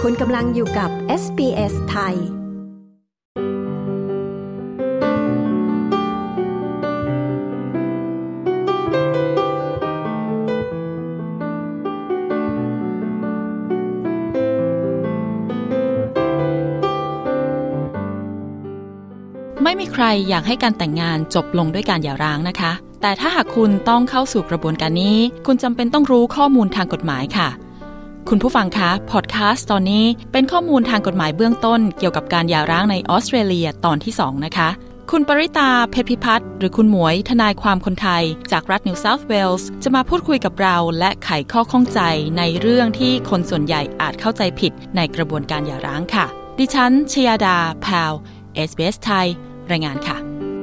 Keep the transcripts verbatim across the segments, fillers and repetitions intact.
คุณกำลังอยู่กับ เอส บี เอส ไทยไม่มีใครอยากให้การแต่งงานจบลงด้วยการหย่าร้างนะคะแต่ถ้าหากคุณต้องเข้าสู่กระบวนการนี้คุณจำเป็นต้องรู้ข้อมูลทางกฎหมายค่ะคุณผู้ฟังคะพอดแคสต์ตอนนี้เป็นข้อมูลทางกฎหมายเบื้องต้นเกี่ยวกับการหย่าร้างในออสเตรเลียตอนที่สองนะคะคุณปริตาเพชรพิพัฒน์หรือคุณหมวยทนายความคนไทยจากรัฐนิวเซาท์เวลส์จะมาพูดคุยกับเราและไขข้อข้องใจในเรื่องที่คนส่วนใหญ่อาจเข้าใจผิดในกระบวนการหย่าร้างค่ะดิฉันชยดาพาว เอส บี เอส ไทยรายงานค่ะ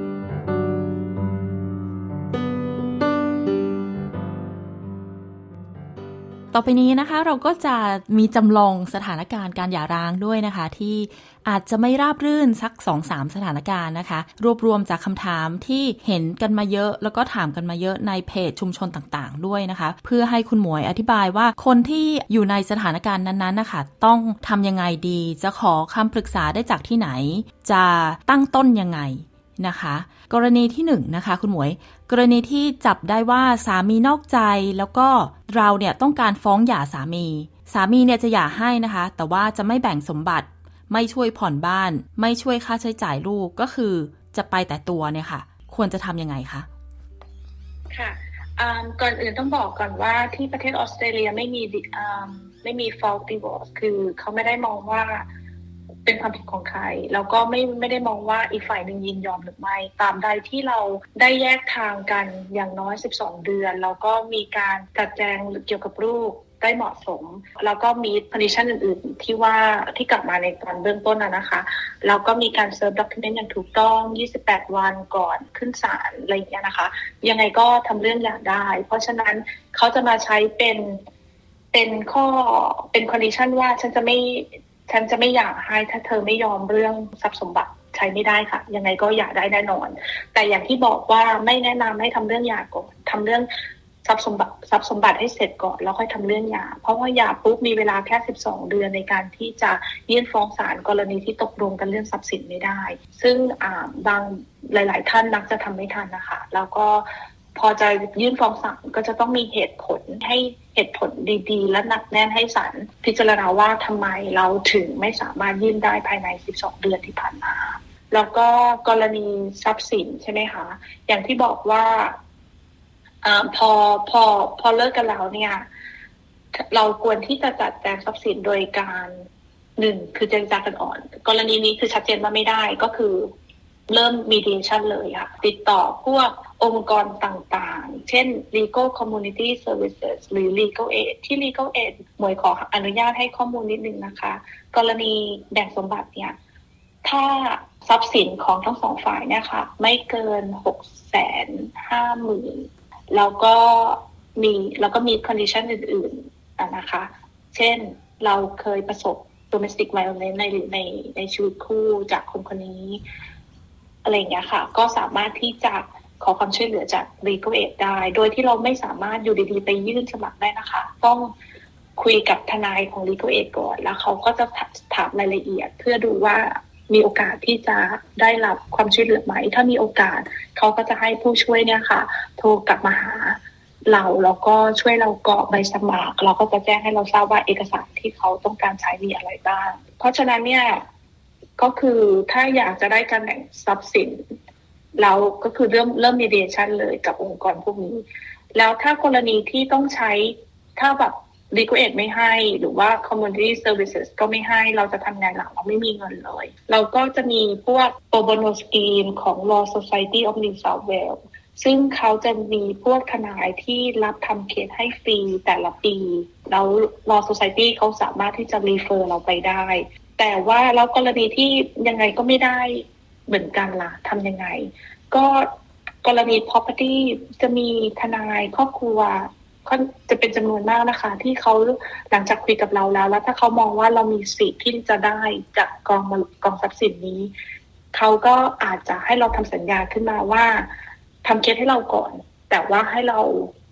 ต่อไปนี้นะคะเราก็จะมีจำลองสถานการณ์การหย่าร้างด้วยนะคะที่อาจจะไม่ราบรื่นสัก สองถึงสาม สถานการณ์นะคะรวบรวมจากคำถามที่เห็นกันมาเยอะแล้วก็ถามกันมาเยอะในเพจชุมชนต่างๆด้วยนะคะเพื่อให้คุณหมวยอธิบายว่าคนที่อยู่ในสถานการณ์นั้นๆนะคะต้องทำยังไงดีจะขอคำปรึกษาได้จากที่ไหนจะตั้งต้นยังไงนะคะกรณีที่หนึ่งนะคะคุณหมวยกรณีที่จับได้ว่าสามีนอกใจแล้วก็เราเนี่ยต้องการฟ้องหย่าสามีสามีเนี่ยจะหย่าให้นะคะแต่ว่าจะไม่แบ่งสมบัติไม่ช่วยผ่อนบ้านไม่ช่วยค่าใช้จ่ายลูกก็คือจะไปแต่ตัวเนี่ยค่ะควรจะทำยังไงคะค่ะก่อนอื่นต้องบอกก่อนว่าที่ประเทศออสเตรเลียไม่มีไม่มี fault divorce คือเขาไม่ได้มองว่าเป็นความผิดของใครแล้วก็ไม่ไม่ได้มองว่าอีกฝ่ายหนึ่งยินยอมหรือไม่ตามใดที่เราได้แยกทางกันอย่างน้อยสิบสองเดือนแล้วก็มีการจัดแจงเกี่ยวกับลูกได้เหมาะสมแล้วก็มี condition อื่นๆที่ว่าที่กลับมาในตอนเบื้องต้นน่ะนะคะแล้วก็มีการเซิร์ฟด็อกิเมนต์อย่างถูกต้องยี่สิบแปดวันก่อนขึ้นศาลอะไรอย่างเงี้ยนะคะยังไงก็ทำเรื่องหย่าได้เพราะฉะนั้นเขาจะมาใช้เป็นเป็นข้อเป็น condition ว่าฉันจะไม่ฉันจะไม่หย่าให้ถ้าเธอไม่ยอมเรื่องทรัพย์สมบัติใช้ไม่ได้ค่ะยังไงก็หย่าได้แน่นอนแต่อย่างที่บอกว่าไม่แนะนำให้ทำเรื่องหย่าก่อนทำเรื่องทรัพย์สมบัติทรัพย์สมบัติให้เสร็จก่อนแล้วค่อยทำเรื่องหย่าเพราะว่าหย่าปุ๊บมีเวลาแค่สิบสองเดือนในการที่จะยื่นฟ้องศาลกรณีที่ตกลงกันเรื่องทรัพย์สินไม่ได้ซึ่งอ่าบางหลายๆท่านนักจะทำไม่ทันนะคะแล้วก็พอจะยื่นฟ้องศาลก็จะต้องมีเหตุผลให้เหตุผลดีๆและหนักแน่นให้ศาลพิจารณาว่าทำไมเราถึงไม่สามารถยื่นได้ภายในสิบสองเดือนที่ผ่านมาแล้วก็กรณีทรัพย์สินใช่ไหมคะอย่างที่บอกว่าอ่าพอพอพอเลิกกันแล้วเนี่ยเราควรที่จะจัดแจงทรัพย์สินโดยการหนึ่งคือเจรจากันอ่อนกรณีนี้คือชัดเจนว่าไม่ได้ก็คือเริ่ม mediation เลยค่ะติดต่อพวกองค์กรต่างๆเช่น legal community services หรือ legal aid ที่ legal aid หมวยขออนุญาตให้ข้อมูลนิดนึงนะคะกรณีแบ่งสมบัติเนี่ยถ้าทรัพย์สินของทั้งสองฝ่ายเนี่ยค่ะไม่เกิน หกแสนห้าหมื่น แล้วก็มีแล้วก็มี condition อื่นๆนะคะเช่นเราเคยประสบ domestic violence ในในในชีวิตคู่จากคนคนนี้อะไรอย่างเงี้ยค่ะก็สามารถที่จะขอความช่วยเหลือจาก legal aid ได้โดยที่เราไม่สามารถอยู่ดีๆไปยื่นสมัครได้นะคะต้องคุยกับทนายของ legal aid ก่อนแล้วเขาก็จะถามรายละเอียดเพื่อดูว่ามีโอกาสที่จะได้รับความช่วยเหลือไหมถ้ามีโอกาสเขาก็จะให้ผู้ช่วยเนี่ยค่ะโทรกลับมาหาเราแล้วก็ช่วยเรากรอกใบสมัครเราก็จะแจ้งให้เราทราบว่าเอกสารที่เขาต้องการใช้มีอะไรบ้างเพราะฉะนั้นเนี่ยก็คือถ้าอยากจะได้การแบ่งทรัพย์สินเราก็คือเริ่มเริ่ม mediation เลยกับองค์กรพวกนี้แล้วถ้ากรณีที่ต้องใช้ถ้าแบบ legal aid ไม่ให้หรือว่า community services ก็ไม่ให้เราจะทำงานหลังเราไม่มีเงินเลยเราก็จะมีพวก pro bono scheme ของ Law Society of New South Wales ซึ่งเขาจะมีพวกทนายที่รับทำเคสให้ฟรีแต่ละปีแล้ว Law Society เขาสามารถที่จะ refer เราไปได้แต่ว่าแล้วกรณีที่ยังไงก็ไม่ได้เหมือนกันล่ะทำยังไงก็กรณี property จะมีทนายครอบครัวก็จะเป็นจำนวนมากนะคะที่เขาหลังจากคุยกับเราแล้วแล้วถ้าเขามองว่าเรามีสิทธิ์ที่จะได้จากกองกองทรัพย์สินนี้เขาก็อาจจะให้เราทำสัญญาขึ้นมาว่าทำเคสให้เราก่อนแต่ว่าให้เรา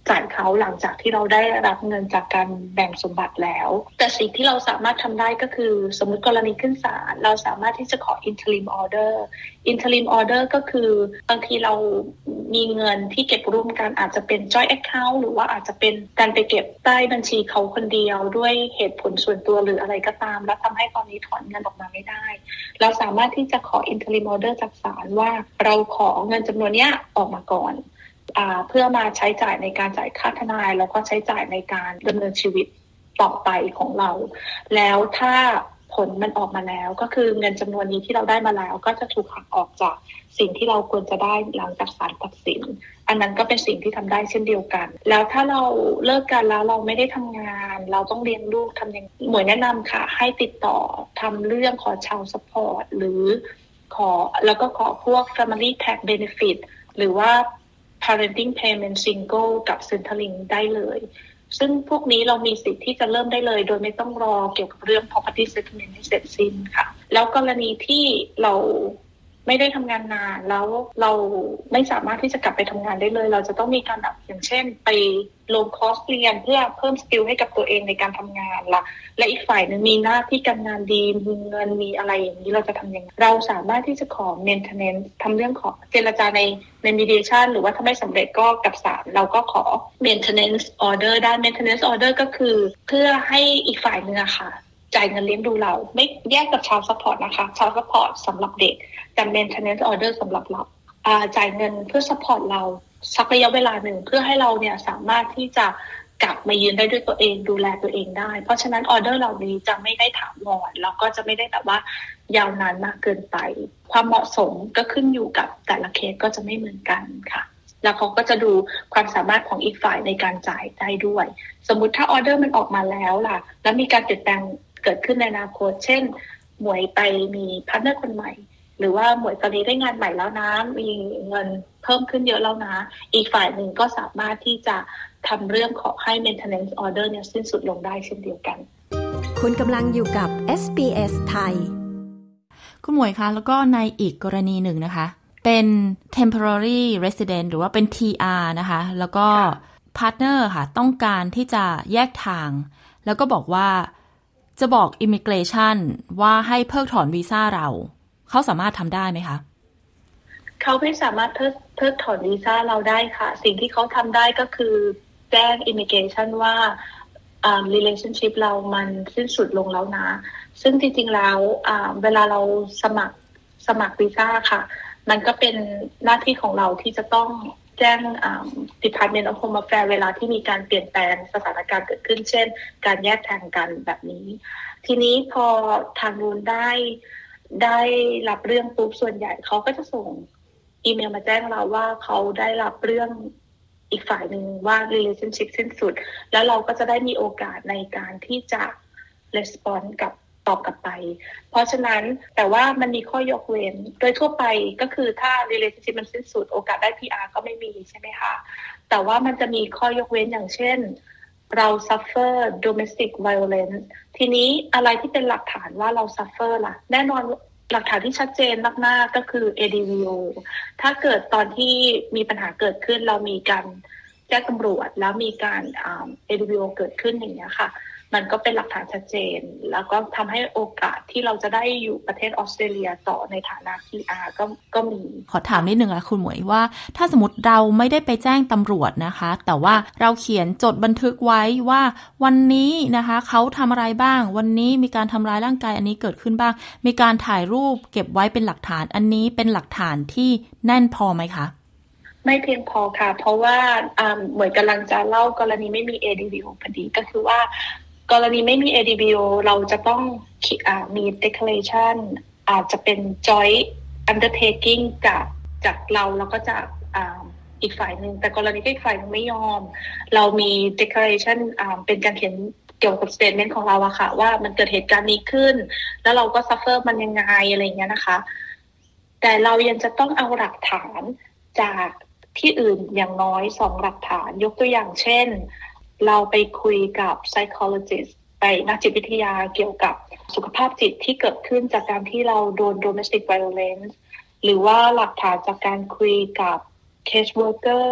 จ่ายเขาหลังจากที่เราได้รับเงินจากการแบ่งสมบัติแล้วแต่สิ่งที่เราสามารถทำได้ก็คือสมมติกรณีขึ้นศาลเราสามารถที่จะขอ interim order interim order ก็คือบางทีเรามีเงินที่เก็บร่วมกันอาจจะเป็น joint account หรือว่าอาจจะเป็นการไปเก็บใต้บัญชีเขาคนเดียวด้วยเหตุผลส่วนตัวหรืออะไรก็ตามแล้วทำให้ตอนนี้ถอนเงินออกมาไม่ได้เราสามารถที่จะขอ interim order จากศาลว่าเราขอเงินจำนวนนี้ออกมาก่อนอ่าเพื่อมาใช้จ่ายในการจ่ายค่าทนายแล้วก็ใช้จ่ายในการดำเนินชีวิตต่อไปของเราแล้วถ้าผลมันออกมาแล้วก็คือเงินจำนวนนี้ที่เราได้มาแล้วก็จะถูกหักออกจากสิ่งที่เราควรจะได้หลังจากศาลตัดสินอันนั้นก็เป็นสิ่งที่ทำได้เช่นเดียวกันแล้วถ้าเราเลิกกันแล้วเราไม่ได้ทำงานเราต้องเลี้ยงลูกทำยังไงหมวยแนะนำค่ะให้ติดต่อทำเรื่องขอ child support หรือขอแล้วก็ขอพวก family tax benefit หรือว่าparenting payment single กับ Centrelink ได้เลยซึ่งพวกนี้เรามีสิทธิ์ที่จะเริ่มได้เลยโดยไม่ต้องรอเกี่ยวกับเรื่อง property settlement ให้เสร็จสิ้นค่ะแล้วกรณีที่เราไม่ได้ทำงานนานแล้วเราไม่สามารถที่จะกลับไปทำงานได้เลยเราจะต้องมีการแบบอย่างเช่นไปลงคอร์สเรียนเพื่อเพิ่มสกิลให้กับตัวเองในการทำงานละและอีกฝ่ายนึงมีหน้าที่การงานดีมีเงินมีอะไรอย่างนี้เราจะทำยังไงเราสามารถที่จะขอ maintenance ทำเรื่องขอเจรจาในใน mediation หรือว่าถ้าไม่สำเร็จก็กับศาลเราก็ขอ maintenance order ได้ maintenance order ก็คือเพื่อให้อีกฝ่ายนึงอะค่ะจ่ายเงินเลี้ยงดูเราไม่แยกกับ child support นะคะ child support สำหรับเด็กแต่ maintenance order สำหรับเราจ่ายเงินเพื่อ support เราสักระยะเวลาหนึ่งเพื่อให้เราเนี่ยสามารถที่จะกลับมายืนได้ด้วยตัวเองดูแลตัวเองได้เพราะฉะนั้นออเดอร์เหล่านี้จะไม่ได้ถาวรแล้วก็จะไม่ได้แบบว่ายาวนานมากเกินไปความเหมาะสมก็ขึ้นอยู่กับแต่ละเคสก็จะไม่เหมือนกันค่ะแล้วเขาก็จะดูความสามารถของอีกฝ่ายในการจ่ายได้ด้วยสมมุติถ้าออเดอร์มันออกมาแล้วล่ะแล้วมีการเปลี่ยนแปลงเกิดขึ้นในอนาคตเช่นหมวยไปมีพาร์ทเนอร์คนใหม่หรือว่าหมวยตอนนี้ได้งานใหม่แล้วนะมีเงินเพิ่มขึ้นเยอะแล้วนะอีกฝ่ายหนึ่งก็สามารถที่จะทำเรื่องขอให้ maintenance order เนี่ยสิ้นสุดลงได้เช่นเดียวกันคุณกำลังอยู่กับ เอส บี เอส ไทยคุณหมวยคะแล้วก็ในอีกกรณีหนึ่งนะคะเป็น temporary resident หรือว่าเป็น ที อาร์ นะคะแล้วก็ partner ค่ะต้องการที่จะแยกทางแล้วก็บอกว่าจะบอก immigration ว่าให้เพิกถอนวีซ่าเราเขาสามารถทำได้ไหมคะเขาไม่สามารถเพิกเพิกถอนวีซ่าเราได้ค่ะสิ่งที่เขาทำได้ก็คือแจ้ง immigration ว่า um, relationship เรามันสิ้นสุดลงแล้วนะซึ่งจริงๆแล้วเวลาเราสมัครสมัครวีซ่าค่ะมันก็เป็นหน้าที่ของเราที่จะต้องแจ้ง Department of Home Affairs เวลาที่มีการเปลี่ยนแปลงสถานการณ์เกิดขึ้นเช่นการแยกทางกันแบบนี้ทีนี้พอทางนู้นได้ได้รับเรื่องปุ๊บส่วนใหญ่เขาก็จะส่งอีเมลมาแจ้งเราว่าเขาได้รับเรื่องอีกฝ่ายหนึ่งว่า relationship สิ้นสุดแล้วเราก็จะได้มีโอกาสในการที่จะ respond กับตอบกลับไปเพราะฉะนั้นแต่ว่ามันมีข้อยกเว้นโดยทั่วไปก็คือถ้า relationship มันสิ้นสุดโอกาสได้ พี อาร์ ก็ไม่มีใช่ไหมคะแต่ว่ามันจะมีข้อยกเว้นอย่างเช่นเรา suffer domestic violence ทีนี้อะไรที่เป็นหลักฐานว่าเรา suffer ล่ะแน่นอนหลักฐานที่ชัดเจนมากๆก็คือ เอ ดี วี โอ ถ้าเกิดตอนที่มีปัญหาเกิดขึ้นเรามีการแจ้งตำรวจแล้วมีการ เอ ดี วี โอ เกิดขึ้นอย่างนี้ค่ะมันก็เป็นหลักฐานชัดเจนแล้วก็ทำให้โอกาสที่เราจะได้อยู่ประเทศออสเตรเลียต่อในฐานะ พี อาร์ ก็ก็มีขอถามนิดนึงอะคุณหมวยว่าถ้าสมมติเราไม่ได้ไปแจ้งตำรวจนะคะแต่ว่าเราเขียนจดบันทึกไว้ว่าวันนี้นะคะเขาทำอะไรบ้างวันนี้มีการทำร้ายร่างกายอันนี้เกิดขึ้นบ้างมีการถ่ายรูปเก็บไว้เป็นหลักฐานอันนี้เป็นหลักฐานที่แน่นพอไหมคะไม่เพียงพอค่ะเพราะว่าเหมือนกำลังจะเล่ากรณีไม่มี เอ ดี วี โอ พอดีก็คือว่ากรณีไม่มี เอ ดี วี โอ เราจะต้องมี declaration อาจจะเป็น joint undertaking จากจากเราแล้วก็จากอีกฝ่ายหนึ่งแต่กรณีที่อีกฝ่ายนึงไม่ยอมเรามี declaration เป็นการเขียนเกี่ยวกับ statement ของเราอะค่ะว่ามันเกิดเหตุการณ์นี้ขึ้นแล้วเราก็ suffer มันยังไงอะไรอย่างเงี้ยนะคะแต่เรายังจะต้องเอาหลักฐานจากที่อื่นอย่างน้อยสองหลักฐานยกตัวอย่างเช่นเราไปคุยกับ psychologist ไปนักจิตวิทยาเกี่ยวกับสุขภาพจิตที่เกิดขึ้นจากการที่เราโดน domestic violence หรือว่าหลักฐานจากการคุยกับ case worker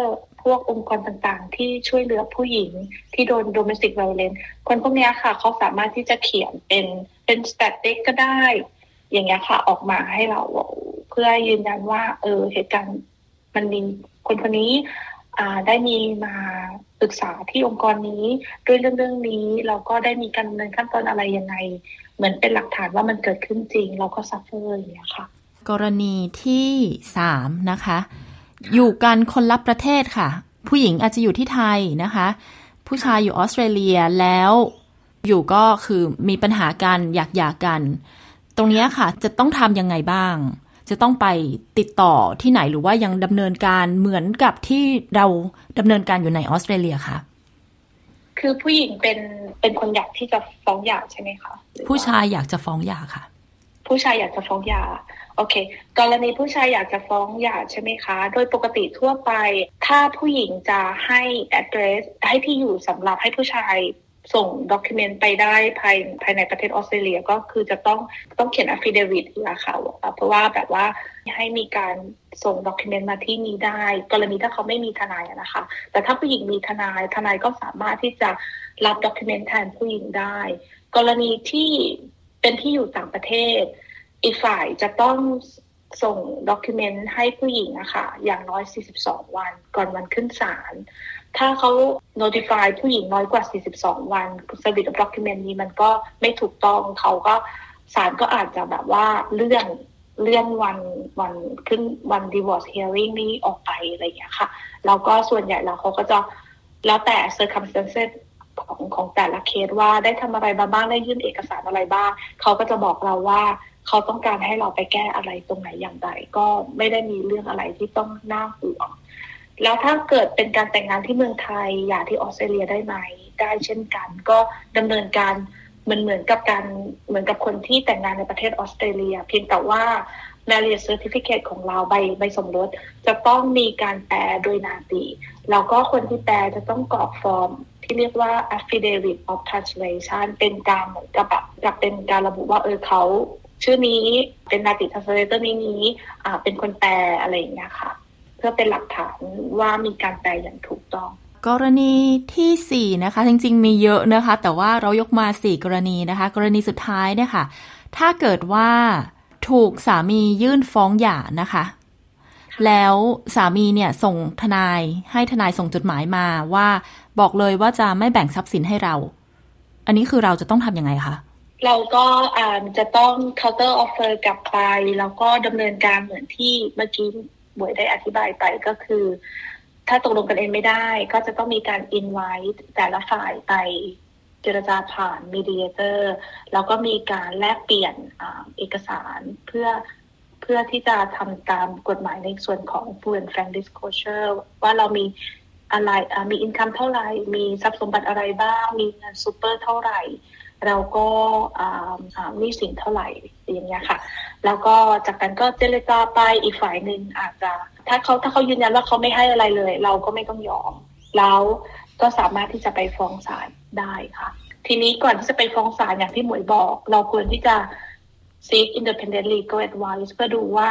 วกองค์กรต่างๆที่ช่วยเหลือผู้หญิงที่โดน domestic violence คนพวกนี้ค่ะเขาสามารถที่จะเขียนเป็นเป็น statistic ก็ได้อย่างเงี้ยค่ะออกมาให้เราเพื่อยืนยันว่าเออเหตุการณ์มันมีคนคนนี้อ่าได้มีมาปรึกษาที่องค์กรนี้ด้วยเรื่องเรื่องนี้เราก็ได้มีการดำเนินขั้นตอนอะไรยังไงเหมือนเป็นหลักฐานว่ามันเกิดขึ้นจริงเราก็ซัฟเฟอร์อย่างเงี้ยค่ะกรณีที่สามนะคะอยู่กันคนละประเทศค่ะผู้หญิงอาจจะอยู่ที่ไทยนะคะผู้ชายอยู่ออสเตรเลียแล้วอยู่ก็คือมีปัญหากันอยากหย่ากันตรงนี้ค่ะจะต้องทำยังไงบ้างจะต้องไปติดต่อที่ไหนหรือว่ายังดำเนินการเหมือนกับที่เราดำเนินการอยู่ในออสเตรเลียคะคือผู้หญิงเป็นเป็นคนอยากที่จะฟ้องหย่าใช่ไหมคะผู้ชายอยากจะฟ้องหย่าค่ะผู้ชายอยากจะฟ้องหย่าโอเคกรณีผู้ชายอยากจะฟ้องหย่าใช่ไหมคะโดยปกติทั่วไปถ้าผู้หญิงจะให้ address ให้ที่อยู่สำหรับให้ผู้ชายส่งด็อกิเมนต์ไปได้ภายภายในประเทศออสเตรเลียก็คือจะต้องต้องเขียน affidavit อะค่ะเพราะว่าแบบว่าให้มีการส่งด็อกิเมนต์มาที่นี้ได้กรณีถ้าเขาไม่มีทนายนะคะแต่ถ้าผู้หญิงมีทนายทนายก็สามารถที่จะรับด็อกิเมนต์แทนผู้หญิงได้กรณีที่เป็นที่อยู่ต่างประเทศอีกฝ่ายจะต้องส่งด็อกิเมนต์ให้ผู้หญิงอะค่ะอย่างน้อยสี่สิบสองวันก่อนวันขึ้นศาลถ้าเขา notify ผู้หญิงน้อยกว่าสี่สิบสองวัน service of document นี้มันก็ไม่ถูกต้องเขาก็ศาลก็อาจจะแบบว่าเลื่อนเลื่อนวันวันขึ้นวัน divorce hearing นี้ออกไปอะไรอย่างเงี้ยค่ะแล้วก็ส่วนใหญ่แล้วเขาก็จะแล้วแต่ circumstances ของของแต่ละเคสว่าได้ทำอะไรบ้างได้ยื่นเอกสารอะไรบ้างเขาก็จะบอกเราว่าเขาต้องการให้เราไปแก้อะไรตรงไหนอย่างไรก็ไม่ได้มีเรื่องอะไรที่ต้องน่าห่วงแล้วถ้าเกิดเป็นการแต่งงานที่เมืองไทยหย่าที่ออสเตรเลียได้ไหมได้เช่นกันก็ดำเนินการเหมือนเหมือนกับการเหมือนกับคนที่แต่งงานในประเทศออสเตรเลียเพียงแต่ว่า marriage certificate ของเราใบใบสมรสจะต้องมีการแปลโดยนาตีแล้วก็คนที่แปลจะต้องกรอกฟอร์มที่เรียกว่า affidavit of translation เป็นการเหมือนกับแบบจะเป็นการระบุว่าเออเขาชื่อนี้เป็นนาตี translator นี้นี้อ่าเป็นคนแปลอะไรอย่างเงี้ยค่ะเพื่อเป็นหลักฐานว่ามีการแปลอย่างถูกต้องกรณีที่สี่นะคะจริงๆมีเยอะนะคะแต่ว่าเรายกมาสี่กรณีนะคะกรณีสุดท้ายเนี่ยค่ะถ้าเกิดว่าถูกสามียื่นฟ้องหย่านะคะแล้วสามีเนี่ยส่งทนายให้ทนายส่งจดหมายมาว่าบอกเลยว่าจะไม่แบ่งทรัพย์สินให้เราอันนี้คือเราจะต้องทำยังไงคะเราก็อ่าจะต้อง counter offer กลับไปแล้วก็ดำเนินการเหมือนที่เมื่อกี้บวยได้อธิบายไปก็คือถ้าตกลงกันเองไม่ได้ก็จะต้องมีการ invite แต่ละฝ่ายไปเจรจาผ่าน mediator แล้วก็มีการแลกเปลี่ยนเอกสารเพื่อเพื่อที่จะทำตามกฎหมายในส่วนของ full and frank disclosure ว่าเรามีอะไรมี income เท่าไหร่มีทรัพย์สมบัติอะไรบ้างมีเงินซูเปอร์เท่าไหร่เราก็มีสินเท่าไหร่อย่างเงี้ยค่ะแล้วก็จากนั้นก็เจรจาไปอีกฝ่ายหนึ่งอาจจะถ้าเขาถ้าเขายืนยันว่าเขาไม่ให้อะไรเลยเราก็ไม่ต้องยอมแล้วก็สามารถที่จะไปฟ้องศาลได้ค่ะทีนี้ก่อนที่จะไปฟ้องศาลอย่างที่หมวยบอกเราควรที่จะ seek independent legal advice เพื่อดูว่า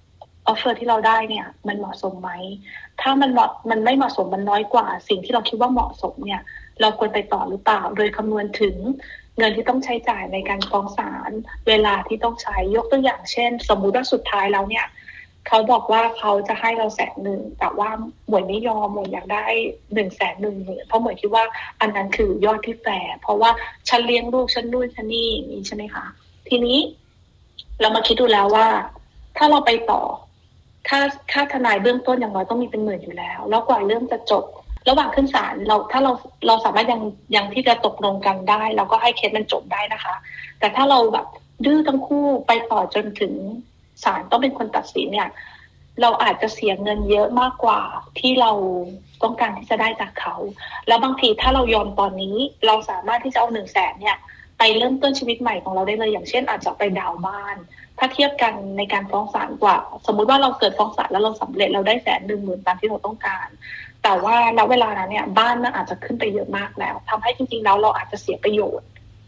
offer ที่เราได้เนี่ยมันเหมาะสมไหมถ้ามันเหมาะมันไม่เหมาะสมมันน้อยกว่าสิ่งที่เราคิดว่าเหมาะสมเนี่ยเราควรไปต่อหรือเปล่าโดยคำนวณถึงเงินที่ต้องใช้จ่ายในการฟ้องศาลเวลาที่ต้องใช้ยกตัวอย่างเช่นสมมุติว่าสุดท้ายแล้วเนี่ยเขาบอกว่าเขาจะให้เราแสนหนึ่งแต่ว่าหมวยไม่ยอมหมวยอยากได้หนึ่งแสนหนึ่งหมื่นเพราะหมวยคิดว่าอันนั้นคือยอดที่แฟร์เพราะว่าฉันเลี้ยงลูกฉันนู่นฉันนี่นี่ใช่ไหมคะทีนี้เรามาคิดดูแล้วว่าถ้าเราไปต่อค่าค่าทนายเบื้องต้นอย่างน้อยต้องมีเป็นหมื่นอยู่แล้วแล้วกว่าเรื่องจะจบระหว่างขึ้นศาลเราถ้าเราเราสามารถยังยังที่จะตกลงกันได้เราก็ให้เคสมันจบได้นะคะแต่ถ้าเราแบบดื้อทั้งคู่ไปต่อจนถึงศาลต้องเป็นคนตัดสินเนี่ยเราอาจจะเสียเงินเยอะมากกว่าที่เราต้องการที่จะได้จากเขาแล้วบางทีถ้าเรายอมตอนนี้เราสามารถที่จะเอาหนึ่งแสนเนี่ยไปเริ่มต้นชีวิตใหม่ของเราได้เลยอย่างเช่นอาจจะไปดาวน์บ้านถ้าเทียบกันในการฟ้องศาลกว่าสมมุติว่าเราเกิดฟ้องศาลแล้วเราสำเร็จเราได้แสนหนึ่งหมื่นตามที่เราต้องการแต่ว่าณเวลานั้นเนี่ยบ้านมันอาจจะขึ้นไปเยอะมากแล้วทำให้จริงๆแล้วเราอาจจะเสียประโยชน์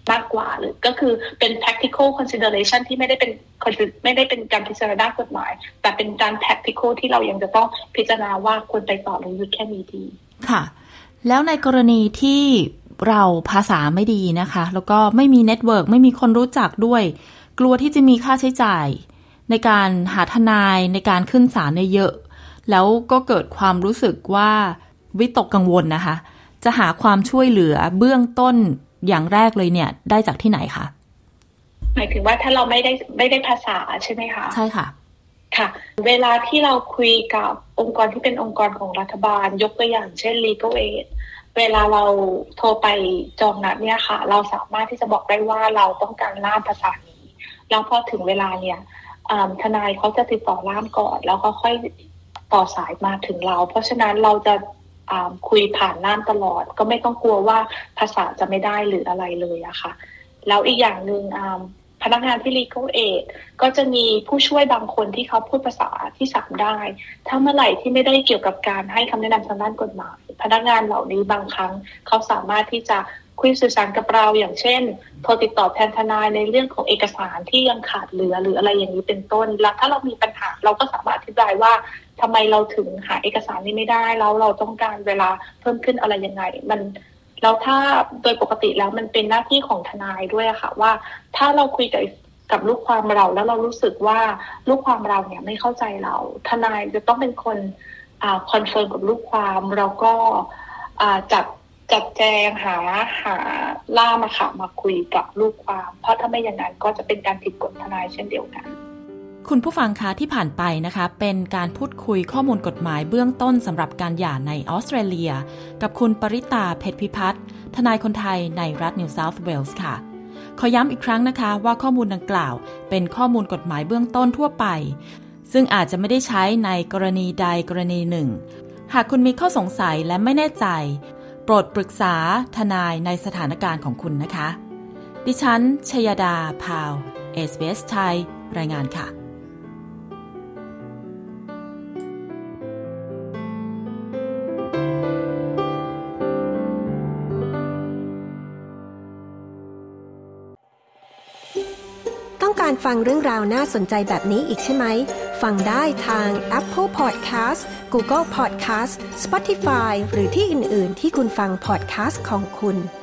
มากกว่าหรือก็คือเป็น practical consideration ที่ไม่ได้เป็นไม่ได้เป็นการพิจารณากฎหมายแต่เป็นการ practical ที่เรายังจะต้องพิจารณาว่าควรไปต่อหรือหยุดแค่นี้ดีค่ะแล้วในกรณีที่เราภาษาไม่ดีนะคะแล้วก็ไม่มีเน็ตเวิร์กไม่มีคนรู้จักด้วยกลัวที่จะมีค่าใช้จ่ายในการหาทนายในการขึ้นศาลเนี่ยเยอะแล้วก็เกิดความรู้สึกว่าวิตกกังวลนะคะจะหาความช่วยเหลือเบื้องต้นอย่างแรกเลยเนี่ยได้จากที่ไหนคะหมายถึงว่าถ้าเราไม่ได้ไม่ได้ภาษาใช่ไหมคะใช่ค่ะค่ะเวลาที่เราคุยกับองค์กรที่เป็นองค์กรของรัฐบาลยกตัวอย่างเช่น Legal Aid เวลาเราโทรไปจองนัดเนี่ยค่ะเราสามารถที่จะบอกได้ว่าเราต้องการล่ามภาษานี้แล้วพอถึงเวลาเนี่ยทนายเขาจะติดต่อล่ามก่อนแล้วก็ค่อยต่อสายมาถึงเราเพราะฉะนั้นเราจะคุยผ่านล่ามตลอดก็ไม่ต้องกลัวว่าภาษาจะไม่ได้หรืออะไรเลยอะค่ะแล้วอีกอย่างหนึ่งพนักงานที่ Legal Aid ก็จะมีผู้ช่วยบางคนที่เขาพูดภาษาที่สามได้ถ้าเมื่อไหร่ที่ไม่ได้เกี่ยวกับการให้คำแนะนำทางด้านกฎหมายพนักงานเหล่านี้บางครั้งเขาสามารถที่จะคุยสื่อสารกับเราอย่างเช่นโทรติดต่อแทนทนายในเรื่องของเอกสารที่ยังขาดเหลือหรืออะไรอย่างนี้เป็นต้นแล้วถ้าเรามีปัญหาเราก็สามารถอธิบายว่าทำไมเราถึงหาเอกสารนี้ไม่ได้แล้วเราต้องการเวลาเพิ่มขึ้นอะไรยังไงมันแล้วถ้าโดยปกติแล้วมันเป็นหน้าที่ของทนายด้วยอะค่ะว่าถ้าเราคุยกับกับลูกความเราแล้วเรารู้สึกว่าลูกความเราเนี่ยไม่เข้าใจเราทนายจะต้องเป็นคนอ่าคอนเฟิร์มกับลูกความแล้วก็อ่าจัดจัดแจงหาหาล่ามค่ะมาคุยกับลูกความเพราะถ้าไม่อย่างนั้นก็จะเป็นการผิดกฎทนายเช่นเดียวกันคุณผู้ฟังคะที่ผ่านไปนะคะเป็นการพูดคุยข้อมูลกฎหมายเบื้องต้นสำหรับการหย่าในออสเตรเลียกับคุณปริตาเพชรพิพัฒน์ทนายคนไทยในรัฐนิวเซาท์เวลส์ค่ะขอย้ำอีกครั้งนะคะว่าข้อมูลดังกล่าวเป็นข้อมูลกฎหมายเบื้องต้นทั่วไปซึ่งอาจจะไม่ได้ใช้ในกรณีใดกรณีหนึ่งหากคุณมีข้อสงสัยและไม่แน่ใจโปรดปรึกษาทนายในสถานการณ์ของคุณนะคะดิฉันชยดาพาว เอส บี เอส ไทยรายงานค่ะต้องการฟังเรื่องราวน่าสนใจแบบนี้อีกใช่ไหมฟังได้ทาง Apple Podcast Google Podcast Spotify หรือที่อื่นๆที่คุณฟัง podcast ของคุณ